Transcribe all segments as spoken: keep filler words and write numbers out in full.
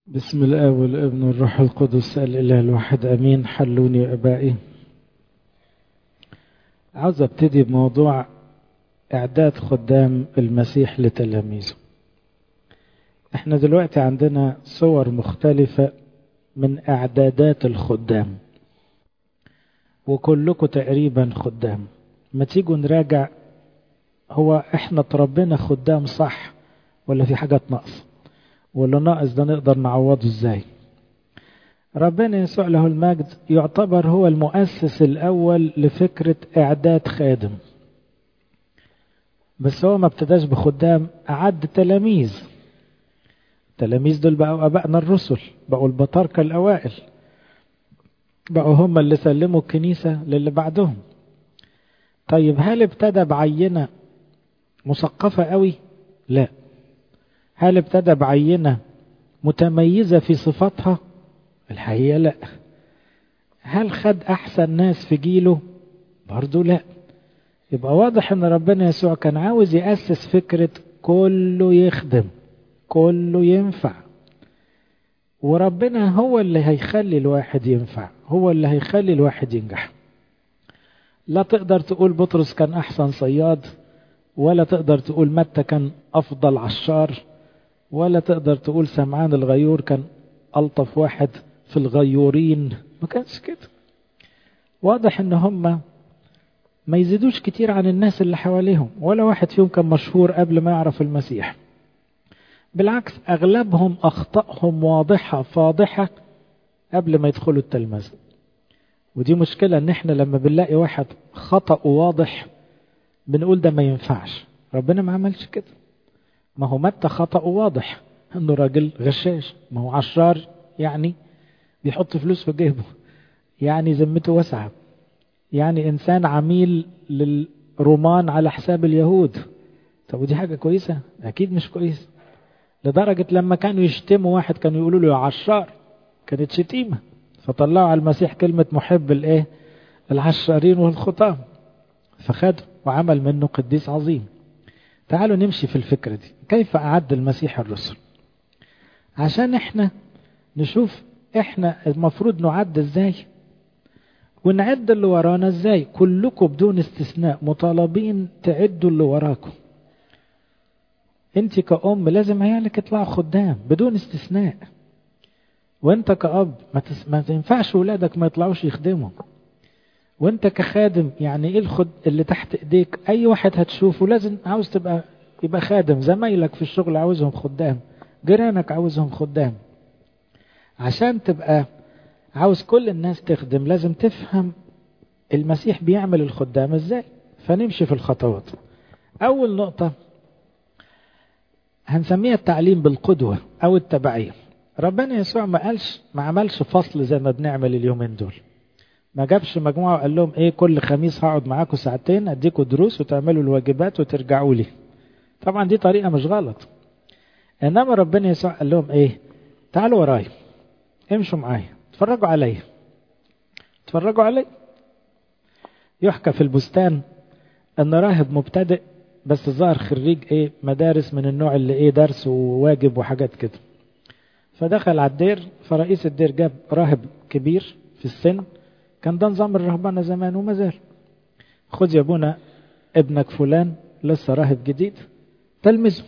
بسم الله والابن والروح القدس الإله الواحد أمين. حلوني أبائي. عاوز ابتدي بموضوع إعداد خدام المسيح لتلاميذه. احنا دلوقتي عندنا صور مختلفة من إعدادات الخدام، وكلكم تقريبا خدام. ما تيجوا نراجع، هو احنا تربينا خدام صح ولا في حاجات ناقصة؟ واللي ناقص ده نقدر نعوضه ازاي؟ ربنا يسوع له المجد يعتبر هو المؤسس الأول لفكرة إعداد خادم، بس هو ما ابتداش بخدام، أعد تلاميذ. التلاميذ دول بقوا أبائنا الرسل، بقوا البطاركة الأوائل، بقوا هم اللي سلموا الكنيسة للي بعدهم. طيب هل ابتدى بعينة مثقفة قوي؟ لا. هل ابتدى بعينة متميزة في صفاتها؟ الحقيقة لا. هل خد أحسن ناس في جيله؟ برضو لا. يبقى واضح ان ربنا يسوع كان عاوز يأسس فكرة كله يخدم، كله ينفع، وربنا هو اللي هيخلي الواحد ينفع، هو اللي هيخلي الواحد ينجح. لا تقدر تقول بطرس كان أحسن صياد، ولا تقدر تقول متى كان أفضل عشار، ولا تقدر تقول سمعان الغيور كان ألطف واحد في الغيورين. ما كانش كده. واضح ان هم ما يزيدوش كتير عن الناس اللي حواليهم، ولا واحد فيهم كان مشهور قبل ما يعرف المسيح. بالعكس، أغلبهم أخطائهم واضحة فاضحة قبل ما يدخلوا التلمذة. ودي مشكلة، ان احنا لما بنلاقي واحد خطأ واضح بنقول ده ما ينفعش. ربنا ما عملش كده. ما هو متى خطأ واضح، انه راجل غشاش. ما هو عشار، يعني بيحط فلوس في جيبه، يعني ذمته واسعة، يعني إنسان عميل للرومان على حساب اليهود. طب ودي حاجة كويسة؟ أكيد مش كويس. لدرجة لما كانوا يشتموا واحد كانوا يقولوا له يا عشار، كانت شتيمة. فطلعوا على المسيح كلمة محب الايه العشارين والخطام، فخده وعمل منه قديس عظيم. تعالوا نمشي في الفكرة دي. كيف أعد المسيح الرسل؟ عشان احنا نشوف احنا المفروض نعد ازاي، ونعد اللي ورانا ازاي. كلكم بدون استثناء مطالبين تعدوا اللي وراكم. انت كأم لازم عيالك يطلعوا خدام بدون استثناء، وانت كأب ما, تس... ما تنفعش ولادك ما يطلعوش يخدموا. وانت كخادم، يعني ايه الخد اللي تحت ايديك؟ اي واحد هتشوفه لازم عاوز تبقى يبقى خادم. زمايلك في الشغل عاوزهم خدام، جيرانك عاوزهم خدام. عشان تبقى عاوز كل الناس تخدم لازم تفهم المسيح بيعمل الخدام ازاي. فنمشي في الخطوات. اول نقطة هنسميها التعليم بالقدوة او التبعية. ربنا يسوع ما قالش ما عملش فصل زي ما بنعمل اليومين دول. ما جابش مجموعة وقال لهم ايه كل خميس هقعد معاكم ساعتين اديكم دروس وتعملوا الواجبات وترجعوا لي. طبعا دي طريقة مش غلط، انما ربنا يسوع قال لهم ايه؟ تعالوا ورايا، امشوا معايا، اتفرجوا عليا، اتفرجوا عليا. يحكى في البستان ان راهب مبتدئ، بس ظهر خريج ايه مدارس من النوع اللي ايه درس وواجب وحاجات كده. فدخل على الدير، فرئيس الدير جاب راهب كبير في السن، كان ده نظام الرهبانة زمان وما زال. خذ يا ابونا ابنك فلان لسه راهب جديد تلمذه.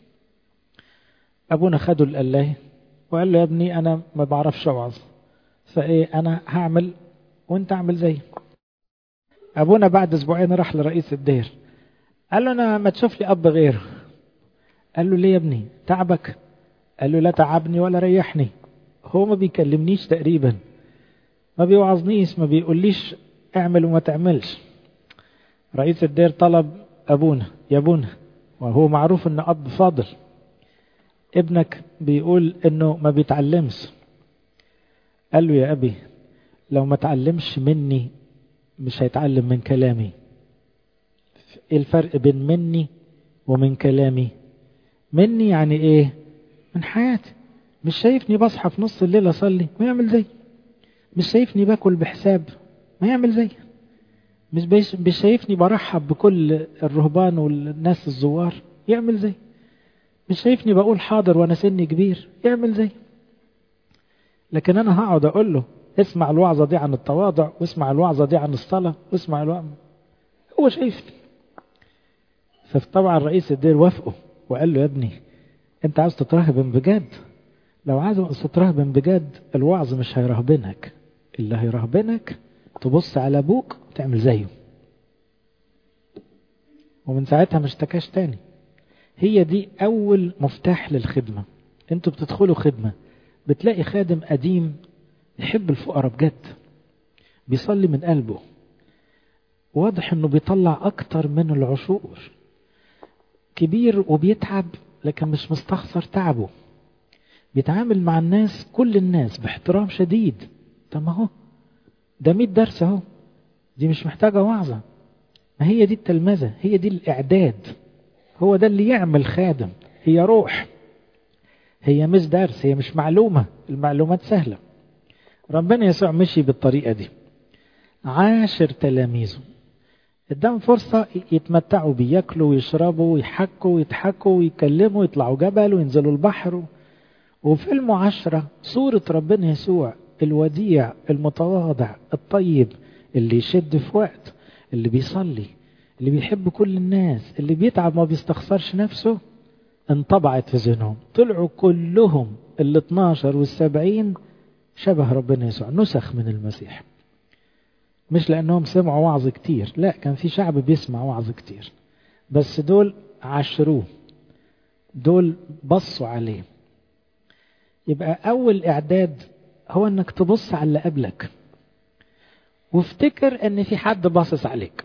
ابونا خده القلاية وقال له يا ابني انا ما بعرفش اوعظ، فايه انا هعمل وانت اعمل زي. ابونا بعد اسبوعين راح لرئيس الدير قال له انا ما تشوف لي اب غيره. قال له ليه يا ابني تعبك؟ قال له لا تعبني ولا ريحني، هو ما بيكلمنيش تقريبا، ما بيوعظنيش، ما بيقوليش اعمل وما تعملش. رئيس الدير طلب ابونا يا ابونا، وهو معروف ان اب فاضل، ابنك بيقول انه ما بيتعلمش. قال له يا ابي لو ما تعلمش مني مش هيتعلم من كلامي. ايه الفرق بين مني ومن كلامي؟ مني يعني ايه؟ من حياتي. مش شايفني بصحى في نص الليل اصلي ما يعمل زي؟ مش شايفني باكل بحساب ما يعمل زي؟ مش مش شايفني برحب بكل الرهبان والناس الزوار يعمل زي؟ مش شايفني بقول حاضر وانا سني كبير يعمل زي؟ لكن أنا هقعد أقول له اسمع الوعظة دي عن التواضع، واسمع الوعظة دي عن الصلاة، واسمع الوعظة. هو شايفني. فطبعا رئيس الدير وافقه وقال له يا ابني انت عاوز تترهبن بجد؟ لو عاوز تترهبن بجد الوعظ مش هيرهبنك، اللي هيرهبنك تبص على ابوك وتعمل زيه. ومن ساعتها ما اشتكاش تاني. هي دي اول مفتاح للخدمة. انتوا بتدخلوا خدمة بتلاقي خادم قديم يحب الفقراء بجد، بيصلي من قلبه، واضح انه بيطلع اكتر من العشور، كبير وبيتعب لكن مش مستخسر تعبه، بيتعامل مع الناس كل الناس باحترام شديد. طب ما هو ده مية درس اهو، دي مش محتاجة وعظة. ما هي دي التلمذة، هي دي الإعداد، هو ده اللي يعمل خادم. هي روح، هي مش درس، هي مش معلومة. المعلومات سهلة. ربنا يسوع مشي بالطريقة دي، عاشر تلاميذه، اداهم فرصة يتمتعوا بياكلوا ويشربوا ويحكوا ويضحكوا ويكلموا، يطلعوا جبل وينزلوا البحر. وفي المعاشرة صورة ربنا يسوع الوديع المتواضع الطيب، اللي يشد في وقت، اللي بيصلي، اللي بيحب كل الناس، اللي بيتعب ما بيستخسرش نفسه، انطبعت في ذهنهم. طلعوا كلهم ال اتناشر والسبعين شبه ربنا يسوع، نسخ من المسيح. مش لأنهم سمعوا وعظ كتير، لا، كان في شعب بيسمع وعظ كتير، بس دول عاشروه، دول بصوا عليه. يبقى أول إعداد هو أنك تبص على اللي قبلك، وافتكر أن في حد باصص عليك.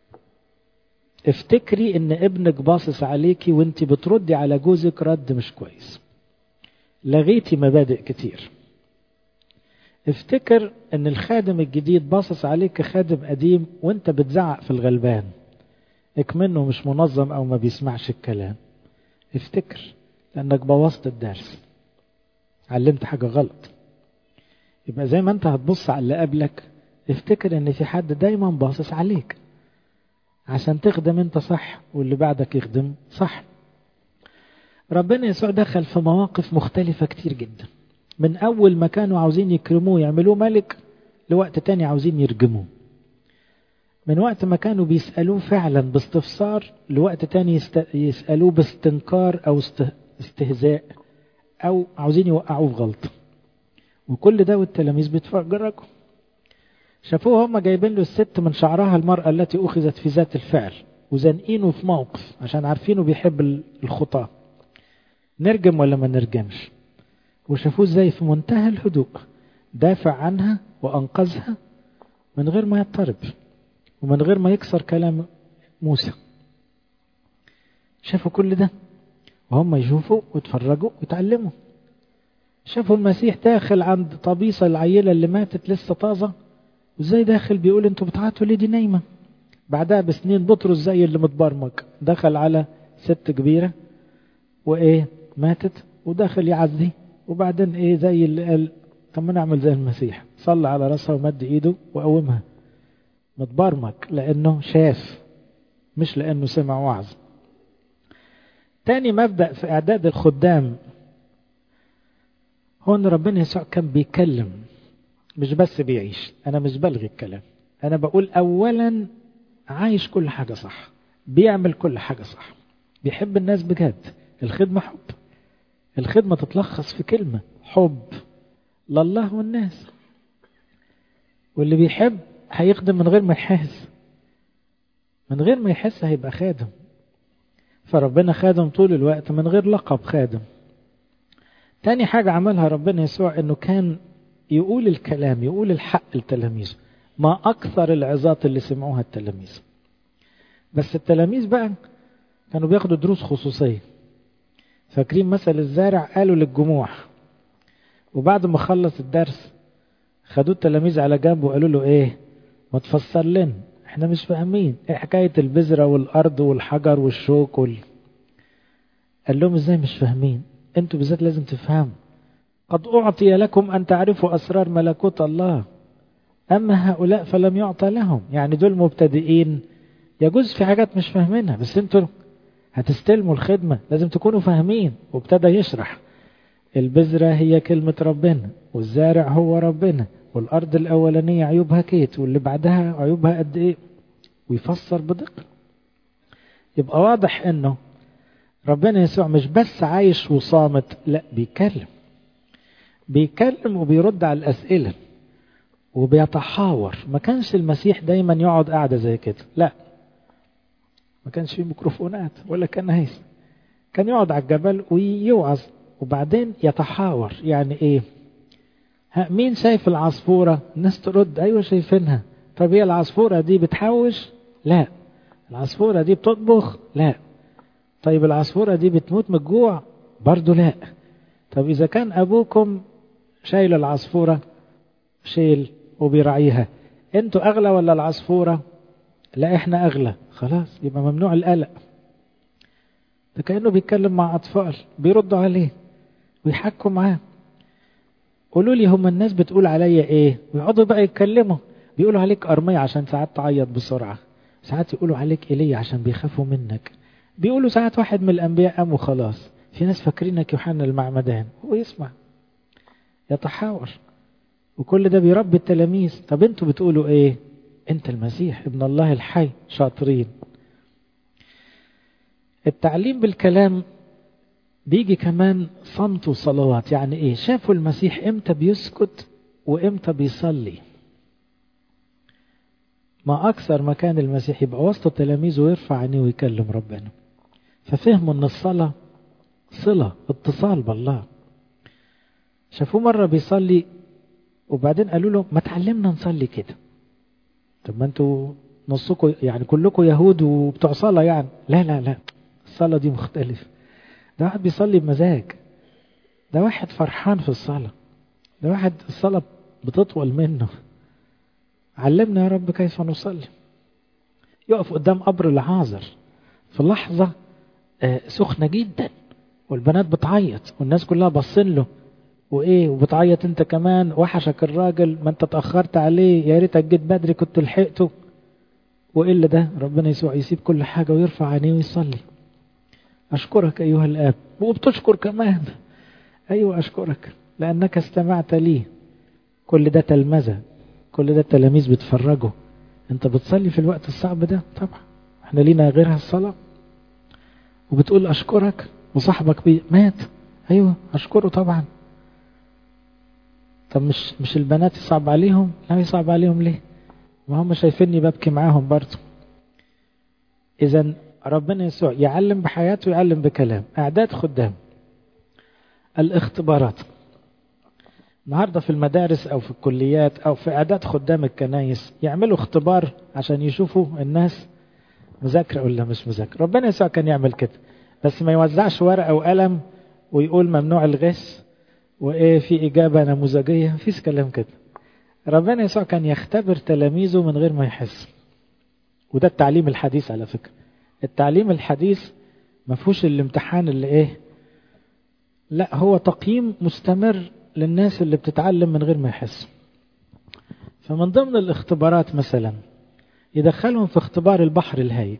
افتكري أن ابنك باصص عليكي وانت بتردي على جوزك رد مش كويس، لغيتي مبادئ كتير. افتكر أن الخادم الجديد باصص عليك كخادم قديم وانت بتزعق في الغلبان اكمنه مش منظم أو ما بيسمعش الكلام. افتكر لأنك بوظت الدرس، علمت حاجة غلط. يبقى زي ما انت هتبص على اللي قبلك، افتكر ان في حد دايما باصص عليك عشان تخدم انت صح واللي بعدك يخدم صح. ربنا يسوع دخل في مواقف مختلفة كتير جدا، من اول ما كانوا عاوزين يكرموه يعملوه ملك، لوقت تاني عاوزين يرجموه. من وقت ما كانوا بيسألوه فعلا باستفسار، لوقت تاني يسألوه باستنكار او استهزاء، او عاوزين يوقعوه في غلط. وكل ده والتلاميذ بيتفرجوا. شافوه هم جايبين له الست من شعرها المرأة التي أخذت في ذات الفعل، وزنقينه في موقف عشان عارفينه بيحب الخطاة، نرجم ولا ما نرجمش. وشافوه ازاي في منتهى الهدوء دافع عنها وأنقذها من غير ما يضطرب ومن غير ما يكسر كلام موسى. شافوا كل ده وهم يشوفوا ويتفرجوا ويتعلموا. شافوا المسيح داخل عند طبيصة العيلة اللي ماتت لسه طازة، وازاي داخل بيقول انتوا بتعاتوا ليه دي نايمة. بعدها بسنين بطرس زي اللي متبرمج دخل على ست كبيرة وايه ماتت وداخل يعزي، وبعدين ايه زي اللي قال طب ما نعمل زي المسيح، صلى على راسها ومد ايده وقومها. متبرمج لانه شاف مش لانه سمع وعظ. تاني مبدأ في اعداد الخدام هو ان ربنا يسوع كان بيكلم مش بس بيعيش. انا مش بلغي الكلام، انا بقول اولا عايش كل حاجة صح، بيعمل كل حاجة صح، بيحب الناس بجد. الخدمة حب، الخدمة تتلخص في كلمة حب لله والناس. واللي بيحب هيخدم من غير ما يحس، من غير ما يحس هيبقى خادم. فربنا خادم طول الوقت من غير لقب خادم. تاني حاجة عملها ربنا يسوع انه كان يقول الكلام، يقول الحق لتلاميذه. ما اكثر العظات اللي سمعوها التلاميذ. بس التلاميذ بقى كانوا بياخدوا دروس خصوصية. فاكرين مثل الزارع؟ قالوا للجموع، وبعد ما خلص الدرس خدوه التلاميذ على جنب وقالوا له ايه، ما تفسر لنا، احنا مش فاهمين ايه حكاية البذرة والارض والحجر والشوك وال... قال لهم ازاي مش فاهمين؟ انتوا بالذات لازم تفهموا. قد أعطي لكم أن تعرفوا أسرار ملكوت الله، أما هؤلاء فلم يعطى لهم. يعني دول مبتدئين، يجوز في حاجات مش فاهمينها، بس انتوا هتستلموا الخدمة لازم تكونوا فاهمين. وابتدى يشرح البذرة هي كلمة ربنا، والزارع هو ربنا، والأرض الأولانية عيوبها كيت، واللي بعدها عيوبها قد إيه، ويفسر بدقة. يبقى واضح إنه ربنا يسوع مش بس عايش وصامت، لا بيتكلم بيتكلم وبيرد على الأسئلة وبيتحاور. ما كانش المسيح دايما يقعد قاعدة زي كده، لا، ما كانش فيه ميكروفونات ولا كان هيس، كان يقعد على الجبل ويوعظ وبعدين يتحاور. يعني ايه؟ ها، مين شايف العصفورة؟ الناس ترد ايوه شايفينها. طب هي العصفورة دي بتحوش؟ لا. العصفورة دي بتطبخ؟ لا. طيب العصفورة دي بتموت من الجوع؟ برضو لا. طب اذا كان ابوكم شايل العصفورة شيل وبيراعيها، انتوا اغلى ولا العصفورة؟ لا احنا اغلى. خلاص يبقى ممنوع القلق. ده كأنه بيتكلم مع اطفال بيردوا عليه ويحكوا معاه. قولوا لي هم الناس بتقول عليا ايه؟ ويقعدوا بقى يتكلموا. بيقولوا عليك أرمية عشان ساعات تعيط بسرعة، ساعات يقولوا عليك إيليا عشان بيخافوا منك، بيقولوا ساعات واحد من الأنبياء قام وخلاص، في ناس فاكرينك يوحنا المعمدان. هو يسمع يتحاور، وكل ده بيربي التلاميذ. طب انتوا بتقولوا ايه؟ انت المسيح ابن الله الحي. شاطرين. التعليم بالكلام بيجي كمان صمت وصلوات. يعني ايه؟ شافوا المسيح امتى بيسكت وامتى بيصلي. ما اكثر ما كان المسيح يبقى وسط تلاميذه ويرفع عينيه ويكلم ربنا. ففهموا ان الصلاة صلة اتصال بالله. شافوه مرة بيصلي وبعدين قالوا له ما تعلمنا نصلي كده. طب ما انتوا نصكم يعني كلكم يهود وبتوع صلاة يعني. لا لا لا، الصلاة دي مختلف. ده واحد بيصلي بمزاج، ده واحد فرحان في الصلاة، ده واحد الصلاة بتطول منه. علمنا يا رب كيف نصلي. يقف قدام قبر العازر في لحظة سخنة جدا والبنات بتعيط والناس كلها باصين له، وايه وبتعيط انت كمان، وحشك الراجل، ما انت اتأخرت عليه، يا ريتك جيت بدري كنت لحقته. وايه اللي ده؟ ربنا يسوع يسيب كل حاجة ويرفع عينيه ويصلي. أشكرك أيها الآب. وبتشكر كمان. أيوة أشكرك لأنك استمعت لي. كل ده تلمذة، كل ده التلاميذ بتفرجوا. أنت بتصلي في الوقت الصعب ده؟ طبعا احنا لينا غيرها الصلاة. وبتقول أشكرك وصاحبك بي مات. أيوة أشكره طبعا. طب مش مش البنات يصعب عليهم؟ لا يصعب عليهم ليه؟ ما هم شايفيني ببكي معاهم برضه. إذن ربنا يسوع يعلم بحياته ويعلم بكلام. أعداد خدام. الاختبارات النهاردة في المدارس أو في الكليات أو في أعداد خدام الكنايس يعملوا اختبار عشان يشوفوا الناس مذاكرة ولا مش مذاكرة. ربنا يسوع كان يعمل كده، بس ما يوزعش ورقة وقلم ويقول ممنوع الغش وإيه في إجابة نموذجية. مفيش كلام كده. ربنا يسوع كان يختبر تلاميذه من غير ما يحس. وده التعليم الحديث على فكرة. التعليم الحديث ما فيهوش الامتحان اللي ايه، لا هو تقييم مستمر للناس اللي بتتعلم من غير ما يحس. فمن ضمن الاختبارات مثلا يدخلهم في اختبار البحر الهايج.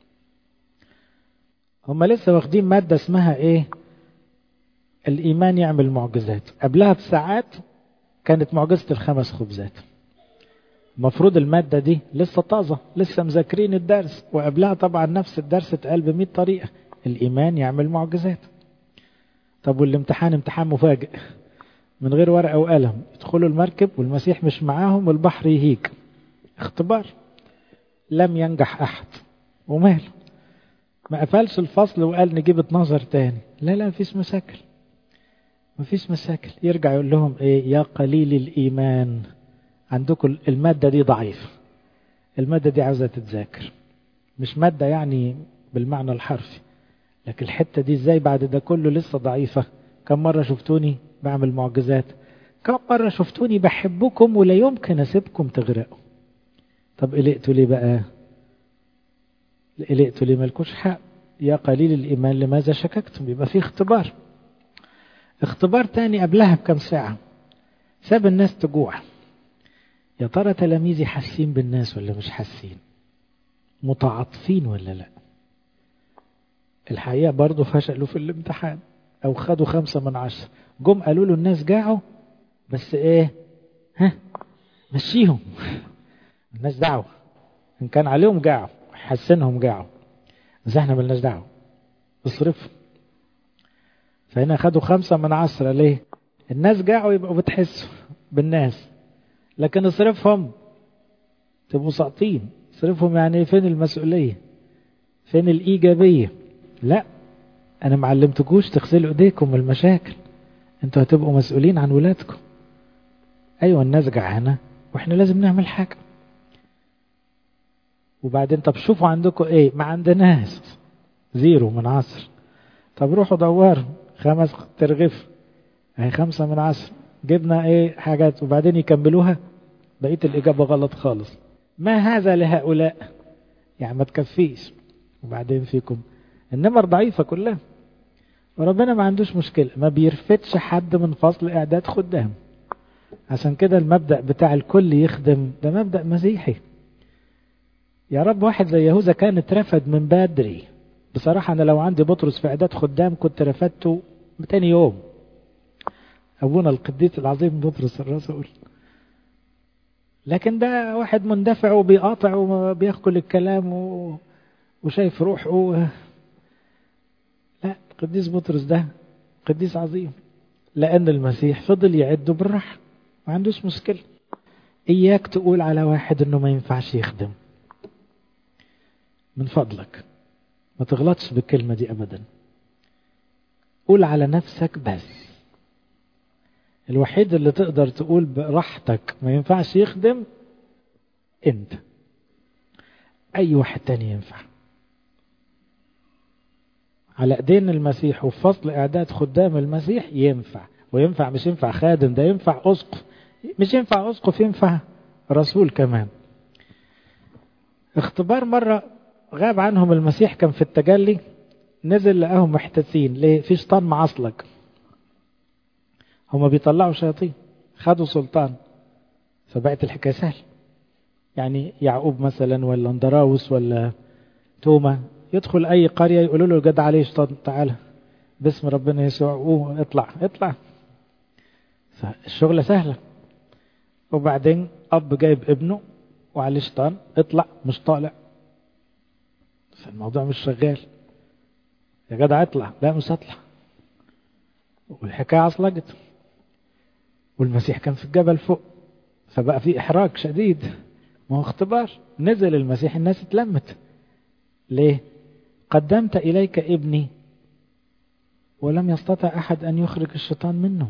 هم لسه واخدين مادة اسمها ايه؟ الإيمان يعمل معجزات. قبلها بساعات كانت معجزة الخمس خبزات. المفروض المادة دي لسه طازة، لسه مذاكرين الدرس، وقبلها طبعا نفس الدرس اتقال بمئة طريقة. الإيمان يعمل معجزات. طب والامتحان امتحان مفاجئ من غير ورقة وقلم. يدخلوا المركب والمسيح مش معاهم والبحر يهيج. اختبار. لم ينجح أحد. وماله؟ ما قفلش الفصل وقال نجيب اتناشر تاني. لا لا مفيش مشاكل، مفيش مشاكل. يرجع يقول لهم ايه؟ يا قليل الإيمان، عندكم المادة دي ضعيفة، المادة دي عاوزة تتذاكر. مش مادة يعني بالمعنى الحرفي، لكن الحتة دي ازاي بعد ده كله لسه ضعيفة؟ كم مرة شفتوني بعمل معجزات؟ كم مرة شفتوني بحبكم ولا يمكن أسيبكم تغرقوا؟ طب قلقتوا ليه بقى؟ قلقتوا ليه؟ مالكوش حق. يا قليل الإيمان لماذا شككتم؟ يبقى في اختبار. اختبار تاني قبلها بكم ساعة. ساب الناس تجوع. يا ترى تلاميذي حاسين بالناس ولا مش حاسين؟ متعاطفين ولا لا؟ الحقيقة برضو فشلوا في الامتحان. أو خدوا خمسة من عشرة. جم قالوا له الناس جاعوا بس إيه، ها مشيهم الناس دعوة، إن كان عليهم جاعوا حسنهم جاعوا، بس احنا ملناش دعوة اصرفوا. فهنا خدوا خمسة من عشرة. ليه؟ الناس جاعوا يبقوا بتحسوا بالناس، لكن اصرفهم تبقوا ساقطين. اصرفهم يعني فين المسؤولية، فين الإيجابية؟ لا، أنا معلمتكوش تغسلوا إيديكم من المشاكل، انتوا هتبقوا مسؤولين عن ولادكم. أيوة الناس جعانة وإحنا لازم نعمل حاجة. وبعدين طب شوفوا عندكم إيه، ما عندناش، زيرو من عشر. طب روحوا دوروا خمس ترغف، هي خمسة من عشر، جبنا إيه حاجات، وبعدين يكملوها بقية الإجابة غلط خالص. ما هذا لهؤلاء، يعني ما تكفيش. وبعدين فيكم النمر ضعيفة كلها، وربنا ما عندوش مشكلة، ما بيرفتش حد من فصل إعداد خدام. عشان كده المبدأ بتاع الكل يخدم ده مبدأ مسيحي. يا رب واحد زي يهوذا كان اترفد من بدري. بصراحة أنا لو عندي بطرس في إعداد خدام كنت رفدته تاني يوم. أبونا القديس العظيم بطرس الرسول، لكن ده واحد مندفع وبيقاطع وبيأكل الكلام و... وشايف روحه. لا، القديس بطرس ده قديس عظيم، لأن المسيح فضل يعده بالراحة، ما عندوش مشكلة. إياك تقول على واحد إنه ما ينفعش يخدم، من فضلك ما تغلطش بالكلمة دي أبدا. قول على نفسك بس. الوحيد اللي تقدر تقول براحتك ما ينفعش يخدم أنت، أي واحد تاني ينفع. على ايدين المسيح وفي فصل اعداد خدام المسيح ينفع، وينفع مش ينفع خادم، ده ينفع اسقف، مش ينفع اسقف ينفع رسول كمان. اختبار مرة غاب عنهم المسيح، كان في التجلي، نزل لقاهم محتسين. ليه؟ في شيطان معصلك، هما بيطلعوا شياطين، خدوا سلطان، فبقت الحكاية سهل. يعني يعقوب مثلا ولا اندراوس ولا توما يدخل اي قرية يقولوا له جد عليه شيطان، تعالى باسم ربنا يسوع قوم اطلع اطلع، فالشغلة سهلة. وبعدين اب جايب ابنه وعليه شيطان، اطلع مش طالع، فالموضوع مش شغال. يا جدع اطلع، لا مش هطلع، والحكاية عصلجت. والمسيح كان في الجبل فوق، فبقى في احراج شديد، ما هو اختبار. نزل المسيح الناس اتلمت. ليه؟ قدمت إليك ابني ولم يستطع أحد أن يخرج الشيطان منه.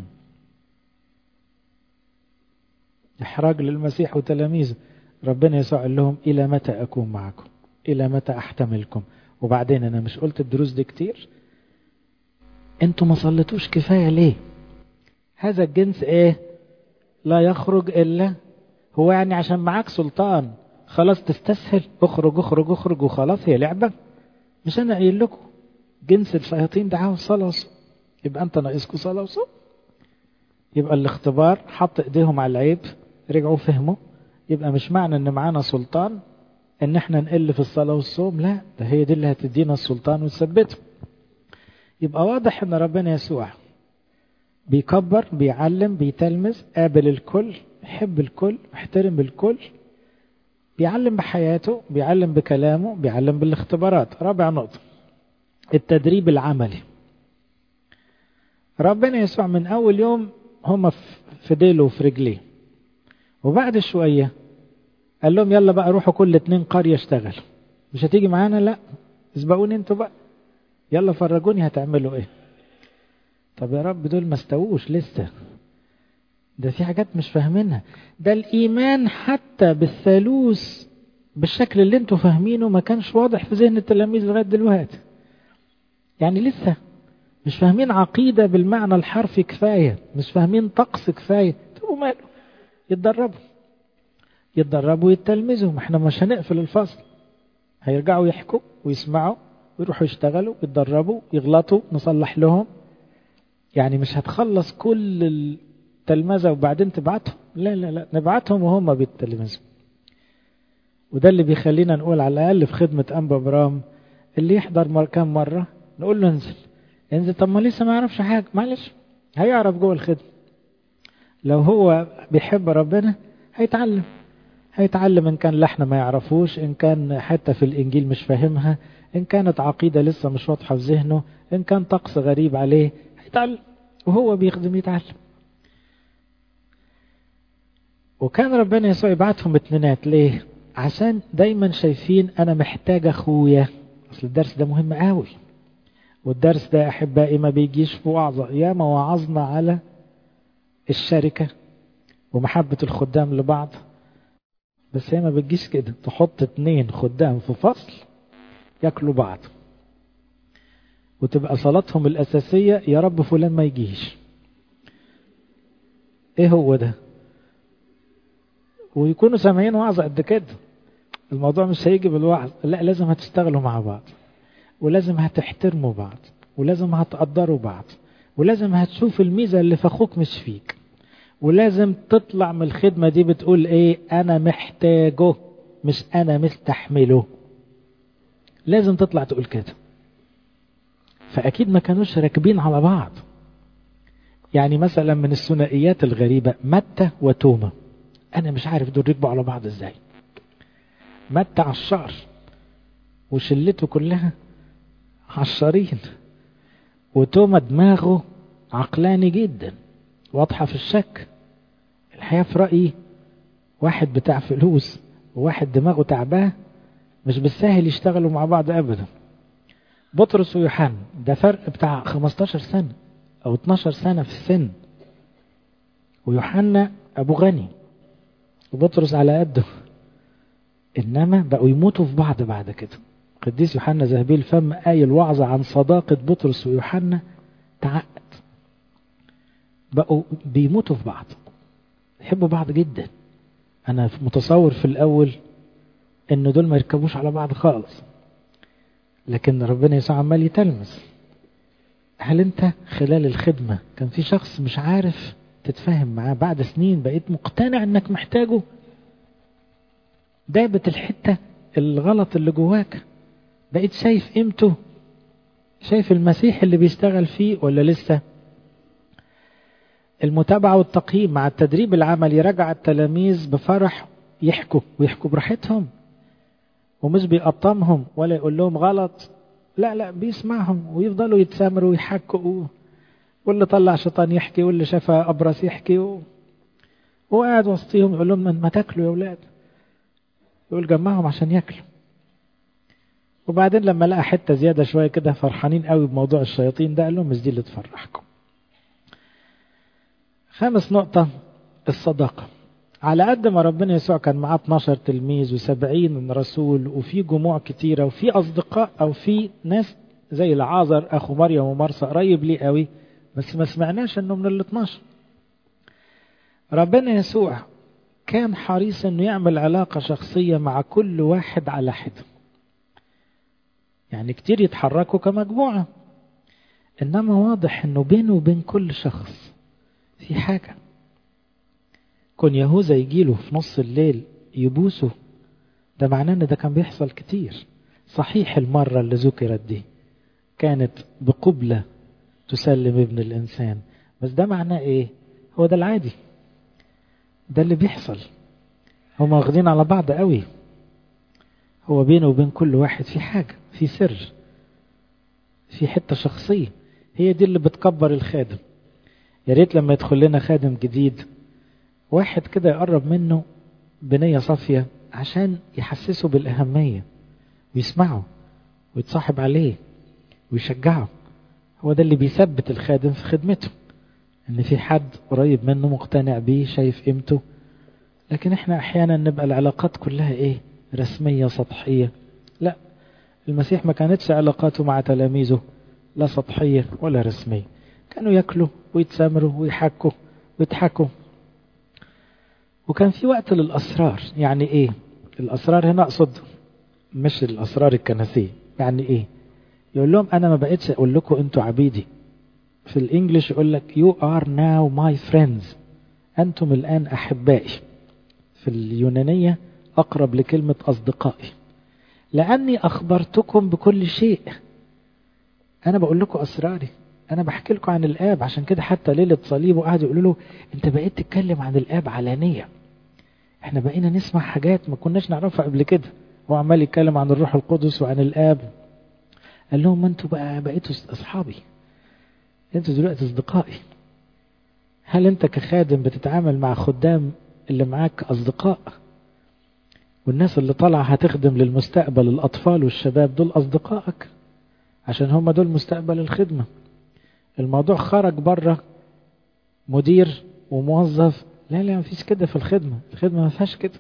إحراج للمسيح وتلاميذه. ربنا يسوع قال لهم إلى متى أكون معكم، إلى متى أحتملكم. وبعدين أنا مش قلت الدروس دي كتير؟ أنتوا ما صلتوش كفاية ليه؟ هذا الجنس إيه؟ لا يخرج إلا هو. يعني عشان معاك سلطان خلاص تستسهل، اخرج اخرج اخرج وخلاص، هي لعبة؟ مش أنا قايل لكم جنس الشياطين ده عاوز صلاة وصوم، يبقى أنت ناقصكوا صلاة وصوم. يبقى الاختبار حط ايديهم على العيب، رجعوا فهموا. يبقى مش معنى ان معانا سلطان ان احنا نقل في الصلاة والصوم، لا، ده هي دي اللي هتدينا السلطان وتثبته. يبقى واضح ان ربنا يسوع بيكبر، بيعلم، بيتلمذ، قابل الكل، يحب الكل، يحترم الكل، بيعلم بحياته، بيعلم بكلامه، بيعلم بالاختبارات. رابع نقطة، التدريب العملي. ربنا يسوع من اول يوم هم في ديله وفي رجليه، وبعد شوية قال لهم يلا بقى روحوا كل اتنين قرية اشتغل. مش هتيجي معانا؟ لا، اسبقوني انتوا بقى، يلا فرجوني هتعملوا ايه. طب يا رب دول ما استووش لسه، ده في حاجات مش فاهمينها. ده الإيمان حتى بالثالوث بالشكل اللي انتوا فاهمينه ما كانش واضح في ذهن التلاميذ لغاية دلوقتي. يعني لسه مش فاهمين عقيدة بالمعنى الحرفي كفاية، مش فاهمين طقس كفاية. طب ماله، يتدربوا يتدربوا يتلمذوا. ما احنا مش هنقفل الفصل، هيرجعوا يحكوا ويسمعوا ويروحوا يشتغلوا يتدربوا يغلطوا نصلح لهم. يعني مش هتخلص كل التلمذة وبعدين تبعتهم، لا لا لا، نبعتهم وهم بيتلمذوا. وده اللي بيخلينا نقول على الأقل في خدمة أنبا برام اللي يحضر مر كام مرة نقول له انزل انزل. طب ما لسه ما يعرفش حاجة، معلش هيعرف جوه الخدمة. لو هو بيحب ربنا هيتعلم، هيتعلم إن كان لحن ما يعرفوش، إن كان حتى في الإنجيل مش فاهمها، إن كانت عقيدة لسه مش واضحة في ذهنه، إن كان طقس غريب عليه هيتعلم، وهو بيخدم يتعلم. وكان ربنا يسوع يبعتهم اتنينات ليه؟ عشان دايما شايفين أنا محتاج أخويا. أصل الدرس ده مهم قوي، والدرس ده أحبائي ما بيجيش في وعظة. ياما وعظنا على الشركة ومحبة الخدام لبعض، بس هي ما بتجيش كده. تحط اتنين خدام في فصل ياكلوا بعض، وتبقى صلاتهم الأساسية يا رب فلان ما يجيش. ايه هو ده؟ ويكونوا سامعين وعظة قد كده. الموضوع مش هيجي بالوعظ، لا، لازم هتشتغلوا مع بعض، ولازم هتحترموا بعض، ولازم هتقدروا بعض، ولازم هتشوف الميزة اللي في اخوك مش فيك، ولازم تطلع من الخدمة دي بتقول ايه؟ انا محتاجه مش انا مستحمله. لازم تطلع تقول كده. فاكيد ما كانوش راكبين على بعض. يعني مثلا من الثنائيات الغريبة متى وتوما، انا مش عارف دول ركبوا على بعض ازاي. متى عشار وشلته كلها عشارين، وتوما دماغه عقلاني جدا، واضحة في الشك. الحقيقة في رأيي واحد بتاع فلوس وواحد دماغه تعباه مش بالسهل يشتغلوا مع بعض أبدا. بطرس ويوحنا ده فرق بتاع خمستاشر سنة أو اتناشر سنة في السن، ويوحنا أبو غني وبطرس على قده، إنما بقوا يموتوا في بعض بعد كده. قديس يوحنا ذهبي الفم قايل وعظة عن صداقة بطرس ويوحنا تعقد. بقوا بيموتوا في بعض، يحبوا بعض جدا. أنا متصور في الأول إن دول ما يركبوش على بعض خالص، لكن ربنا يسوع عمال يتلمس. هل أنت خلال الخدمة كان في شخص مش عارف تتفاهم معاه؟ بعد سنين بقيت مقتنع إنك محتاجه؟ دابت الحتة الغلط اللي جواك؟ بقيت شايف قيمته؟ شايف المسيح اللي بيشتغل فيه ولا لسه؟ المتابعة والتقييم مع التدريب العملي رجع التلاميذ بفرح يحكوا ويحكوا براحتهم، ومش بيقطمهم ولا يقول لهم غلط، لا لا، بيسمعهم ويفضلوا يتسامروا ويحكوا، واللي طلع شيطان يحكي، واللي شاف أبرص يحكي، و... وقاعد وسطيهم يقول لهم ما تاكلوا يا أولاد، يقول جمعهم عشان ياكلوا. وبعدين لما لقى حتة زيادة شوية كده فرحانين قوي بموضوع الشياطين ده، قال لهم مش دي اللي تفرحكم. خامس نقطة، الصداقة. على قد ما ربنا يسوع كان معاه اتناشر تلميذ وسبعين رسول، وفي جموع كتيرة، وفي أصدقاء أو في ناس زي العازر أخو مريم ومرسى قريب ليه قوي، بس ما سمعناش أنه من الاتناشر. ربنا يسوع كان حريص أنه يعمل علاقة شخصية مع كل واحد على حدة. يعني كتير يتحركوا كمجموعة، إنما واضح أنه بينه وبين كل شخص في حاجة. كون يهوذا يجيله في نص الليل يبوسه، ده معناه ان ده كان بيحصل كتير. صحيح المرة اللي ذكرت دي كانت بقبلة تسلم ابن الإنسان، بس ده معناه ايه؟ هو ده العادي، ده اللي بيحصل. هم واخدين على بعض قوي. هو بينه وبين كل واحد في حاجة، في سر، في حتة شخصية. هي دي اللي بتكبر الخادم. يا ريت لما يدخل لنا خادم جديد واحد كده يقرب منه بنية صافية عشان يحسسه بالأهمية، ويسمعه ويتصاحب عليه ويشجعه. هو ده اللي بيثبت الخادم في خدمته، ان في حد قريب منه مقتنع بيه شايف قيمته. لكن احنا احيانا نبقى العلاقات كلها ايه؟ رسمية سطحية. لا، المسيح ما كانتش علاقاته مع تلاميذه لا سطحية ولا رسمية. كانوا يأكلوا ويتسامروا ويحكوا ويضحكوا. وكان في وقت للأسرار. يعني ايه الأسرار هنا؟ أقصد مش الأسرار الكنسية. يعني ايه؟ يقول لهم أنا ما بقيتش أقول لكم أنتوا عبيدي. في الإنجليش يقول لك you are now my friends، أنتم الآن أحبائي. في اليونانية أقرب لكلمة أصدقائي، لأني أخبرتكم بكل شيء. أنا بقول لكم أسراري، أنا بحكي لكم عن الآب، عشان كده حتى ليلة صليبه قعدوا يقولوا له أنت بقيت تتكلم عن الآب علانية، احنا بقينا نسمع حاجات ما كناش نعرفها قبل كده. هو عمال يتكلم عن الروح القدس وعن الآب. قال لهم ما انتوا بقى بقيتوا أصحابي، انتوا دلوقتي أصدقائي. هل انت كخادم بتتعامل مع خدام اللي معاك أصدقاء؟ والناس اللي طالعة هتخدم للمستقبل، الأطفال والشباب دول أصدقائك، عشان هم دول مستقبل الخدمة. الموضوع خرج بره مدير وموظف، لا لا مفيش كده في الخدمة، الخدمة ما فيهاش كده.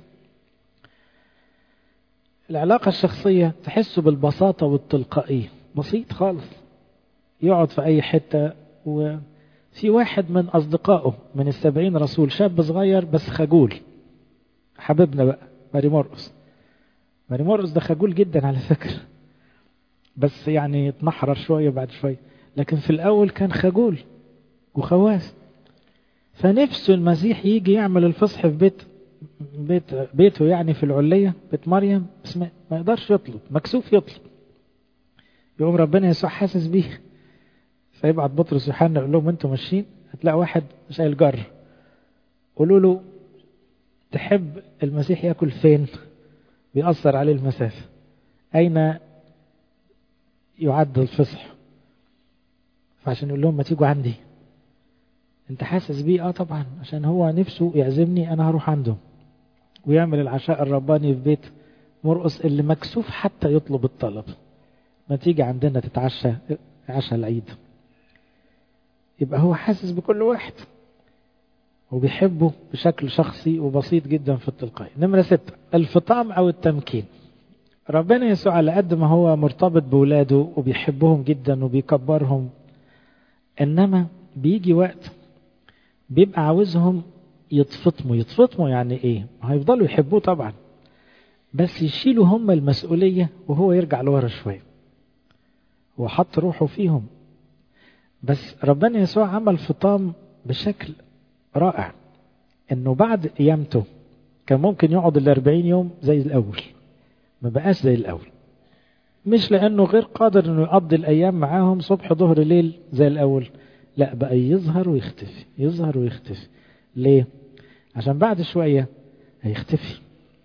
العلاقة الشخصية تحسوا بالبساطة والتلقائية، بسيط خالص، يقعد في أي حتة. وفي واحد من أصدقائه من السبعين رسول، شاب صغير بس خجول، حبيبنا بقى ماري مرقس. ماري مرقس ده خجول جدا على فكرة، بس يعني اتنحرر شوية بعد شوية، لكن في الأول كان خجول وخواس. فنفسه المسيح يجي يعمل الفصح في بيت بيت بيته، يعني في العلية بيت مريم، بس ما يقدرش يطلب، مكسوف يطلب. يقوم ربنا يسوع حاسس بيه، فيبعت بطرس ويوحنا يقول لهم انتوا ماشيين هتلاقوا واحد شايل جر، قولوا له تحب المسيح ياكل فين؟ بيأثر عليه المسافة، أين يعد الفصح؟ فعشان يقول لهم ما تيجوا عندي. انت حاسس بيه؟ اه طبعا، عشان هو نفسه يعزمني انا هروح عنده ويعمل العشاء الرباني في بيت مرقس اللي مكسوف حتى يطلب الطلب. ما تيجي عندنا تتعشى عشاء العيد. يبقى هو حاسس بكل واحد وبيحبه بشكل شخصي وبسيط جدا في التلقائي. نمرة ستة، الفطام او التمكين. ربنا يسوع على قد ما هو مرتبط بولاده وبيحبهم جدا وبيكبرهم، انما بيجي وقت بيبقى عاوزهم يتفطموا. يتفطموا يعني ايه؟ هيفضلوا يحبوه طبعا، بس يشيلوا هم المسؤولية وهو يرجع لورا شوية. هو حط روحه فيهم، بس ربنا يسوع عمل فطام بشكل رائع، انه بعد قيامته كان ممكن يقعد الاربعين يوم زي الاول، ما بقاش زي الاول. مش لانه غير قادر انه يقضي الايام معاهم صبح ظهر ليل زي الاول، لا بقى يظهر ويختفي، يظهر ويختفي. ليه؟ عشان بعد شوية هيختفي،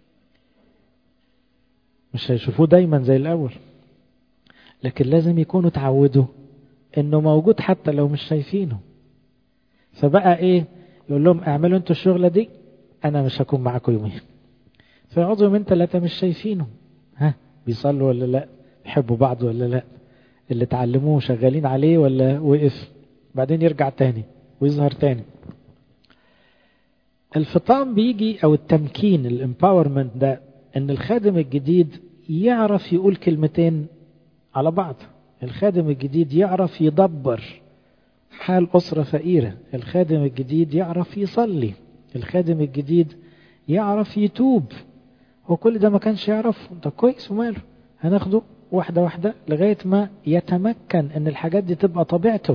مش هيشوفوه دايما زي الأول، لكن لازم يكونوا تعودوا انه موجود حتى لو مش شايفينه. فبقى ايه؟ يقول لهم اعملوا انتوا الشغلة دي، انا مش هكون معاكم يومين. فيقعدوا يومين ثلاثة مش شايفينه، ها بيصلوا ولا لا، يحبوا بعض ولا لا، اللي تعلموه شغالين عليه ولا وقف. بعدين يرجع تاني ويظهر تاني. الفطام بيجي او التمكين، الامباورمنت ده، ان الخادم الجديد يعرف يقول كلمتين على بعض. الخادم الجديد يعرف يدبر حال أسرة فقيرة. الخادم الجديد يعرف يصلي. الخادم الجديد يعرف يتوب. هو كل ده ما كانش يعرف، ده كويس وماله، هناخده واحدة واحدة لغاية ما يتمكن ان الحاجات دي تبقى طبيعته،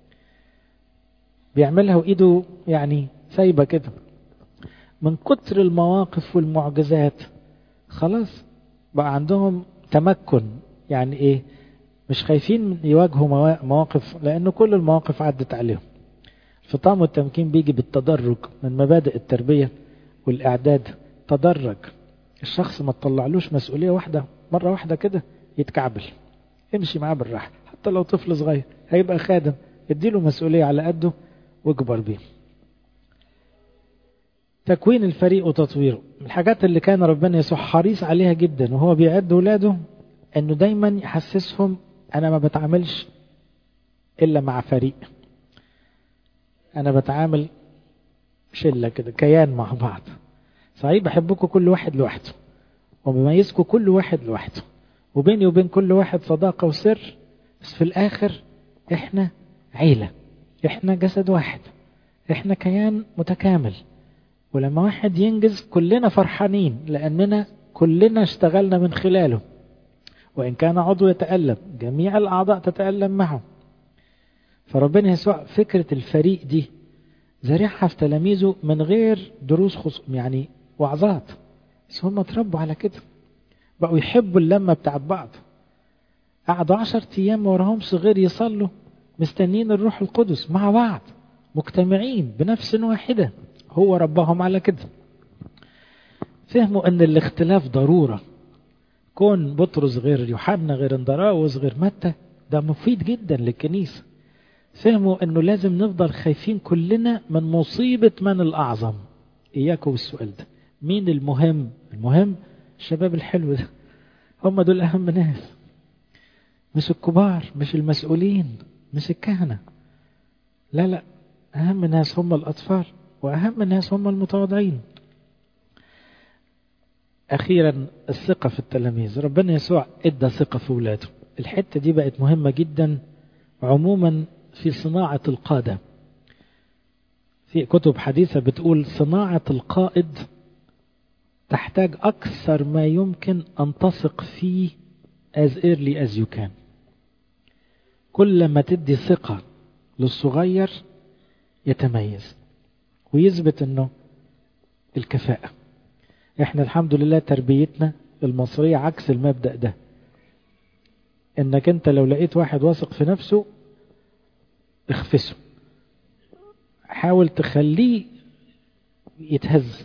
بيعملها وإيده يعني سايبة كده. من كتر المواقف والمعجزات خلاص بقى عندهم تمكن. يعني ايه؟ مش خايفين يواجهوا مواقف، لأنه كل المواقف عدت عليهم. الفطام والتمكين بيجي بالتدرج من مبادئ التربية والإعداد. تدرج، الشخص ما تطلعلوش مسؤولية واحدة مرة واحدة كده يتكعبل. امشي معاه بالراحة، حتى لو طفل صغير هيبقى خادم، اديله مسؤولية على قده واكبر بيه. تكوين الفريق وتطويره، الحاجات اللي كان ربنا يسوع حريص عليها جدا وهو بيعد ولاده، انه دايما يحسسهم انا ما بتعاملش الا مع فريق، انا بتعامل شلة كده، كيان مع بعض. صحيح بحبكم كل واحد لوحده وبميزكم كل واحد لوحده، وبيني وبين كل واحد صداقة وسر، بس في الاخر احنا عيلة، احنا جسد واحد، احنا كيان متكامل. ولما واحد ينجز كلنا فرحانين لأننا كلنا اشتغلنا من خلاله. وإن كان عضو يتألم جميع الأعضاء تتألم معه. فربنا يسوع فكرة الفريق دي زرعها في تلاميذه من غير دروس خصوص يعني وعظات، بس هم اتربوا على كده، بقوا يحبوا اللمة بتاعت بعض. قعدوا عشر أيام ما وراهمش غير يصلوا مستنين الروح القدس مع بعض مجتمعين بنفس واحدة، هو ربهم على كده. فهموا ان الاختلاف ضرورة. كون بطرس غير يوحنا غير اندراوس غير متى ده مفيد جدا للكنيسة. فهموا انه لازم نفضل خايفين كلنا من مصيبة من الأعظم. إياكم بالسؤال ده، مين المهم؟ المهم الشباب الحلو ده، هم دول أهم ناس، مش الكبار، مش المسؤولين، مش الكهنة. لا لا، أهم ناس هم الأطفال، وأهم ناس هم المتواضعين. أخيرا الثقة في التلاميذ. ربنا يسوع ادى ثقة في ولاده. الحتة دي بقت مهمة جدا عموما في صناعة القادة. في كتب حديثة بتقول صناعة القائد تحتاج أكثر ما يمكن أن تثق فيه as early as you can. كل ما تدي ثقة للصغير يتميز ويثبت أنه الكفاءة. احنا الحمد لله تربيتنا المصرية عكس المبدأ ده، انك انت لو لقيت واحد واثق في نفسه اخفسه، حاول تخليه يتهز.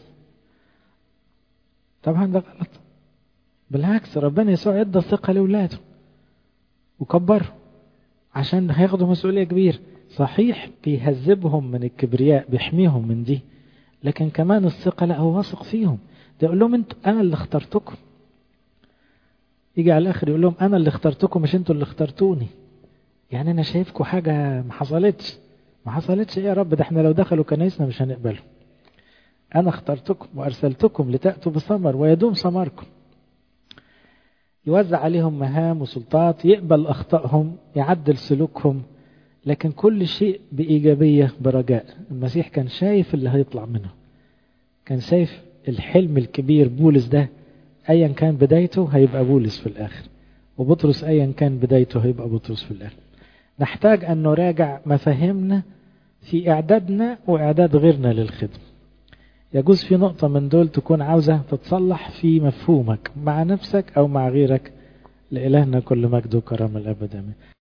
طبعا ده غلط. بالعكس، ربنا يسوع ادى ثقة لأولاده وكبره عشان هياخدوا مسؤولية كبيرة. صحيح بيهذبهم من الكبرياء، بيحميهم من دي، لكن كمان الثقة لا، هو واثق فيهم. ده يقول لهم انتوا انا اللي اخترتكم. يجي على الاخر يقول لهم انا اللي اخترتكم مش انتوا اللي اخترتوني. يعني انا شايفكم حاجة ما حصلتش. ما حصلتش ايه يا رب؟ ده احنا لو دخلوا كنايسنا مش هنقبله. انا اخترتكم وارسلتكم لتأتوا بثمر ويدوم ثمركم. يوزع عليهم مهام وسلطات، يقبل اخطائهم، يعدل سلوكهم، لكن كل شيء بإيجابية برجاء. المسيح كان شايف اللي هيطلع منه، كان شايف الحلم الكبير. بولس ده ايا كان بدايته هيبقى بولس في الاخر، وبطرس ايا كان بدايته هيبقى بطرس في الاخر. نحتاج ان نراجع مفاهيمنا في اعدادنا واعداد غيرنا للخدمة. يجوز في نقطة من دول تكون عاوزة تتصلح في مفهومك مع نفسك او مع غيرك. لإلهنا كل مجد وكرم الابد آمين.